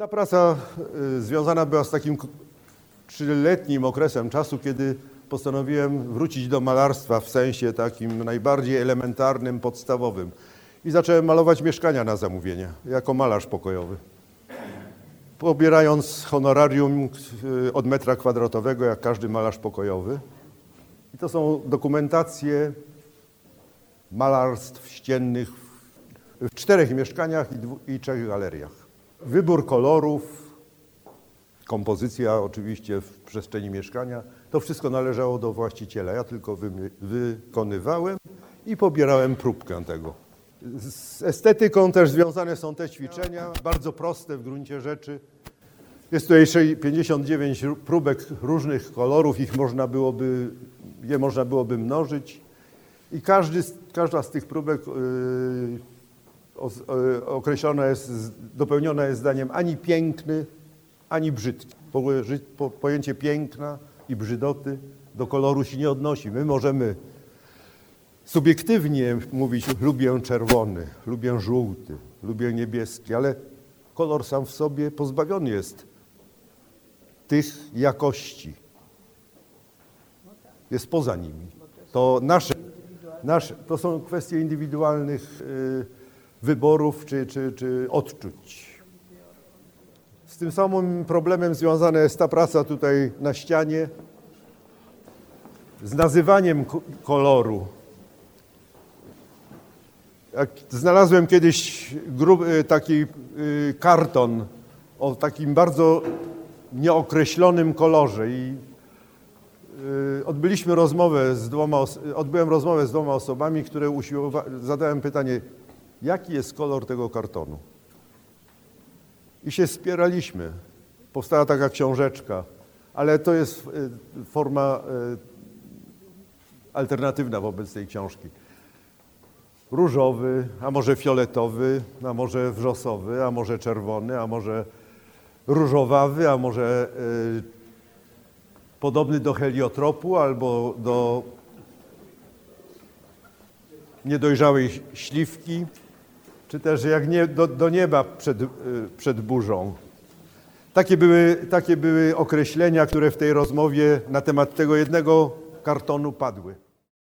Ta praca związana była z takim 3-letnim okresem czasu, kiedy postanowiłem wrócić do malarstwa w sensie takim najbardziej elementarnym, podstawowym. I zacząłem malować mieszkania na zamówienie, jako malarz pokojowy. Pobierając honorarium od metra kwadratowego, jak każdy malarz pokojowy. I to są dokumentacje malarstw ściennych w 4 mieszkaniach i 3 galeriach. Wybór kolorów, kompozycja oczywiście w przestrzeni mieszkania, to wszystko należało do właściciela. Ja tylko wykonywałem i pobierałem próbkę tego. Z estetyką też związane są te ćwiczenia, bardzo proste w gruncie rzeczy. Jest tutaj 59 próbek różnych kolorów, je można byłoby mnożyć i każda z tych próbek określona jest, dopełniona jest zdaniem ani piękny, ani brzydki. Pojęcie piękna i brzydoty do koloru się nie odnosi. My możemy subiektywnie mówić, lubię czerwony, lubię żółty, lubię niebieski, ale kolor sam w sobie pozbawiony jest tych jakości. Jest poza nimi. To to są kwestie indywidualnych wyborów czy odczuć. Z tym samym problemem związana jest ta praca tutaj na ścianie, z nazywaniem koloru. Jak znalazłem kiedyś taki karton o takim bardzo nieokreślonym kolorze i odbyłem rozmowę z 2 osobami, które zadałem pytanie, jaki jest kolor tego kartonu. I się spieraliśmy. Powstała taka książeczka, ale to jest forma alternatywna wobec tej książki. Różowy, a może fioletowy, a może wrzosowy, a może czerwony, a może różowawy, a może podobny do heliotropu albo do niedojrzałej śliwki, czy też jak nie, do nieba przed burzą. Takie były określenia, które w tej rozmowie na temat tego jednego kartonu padły.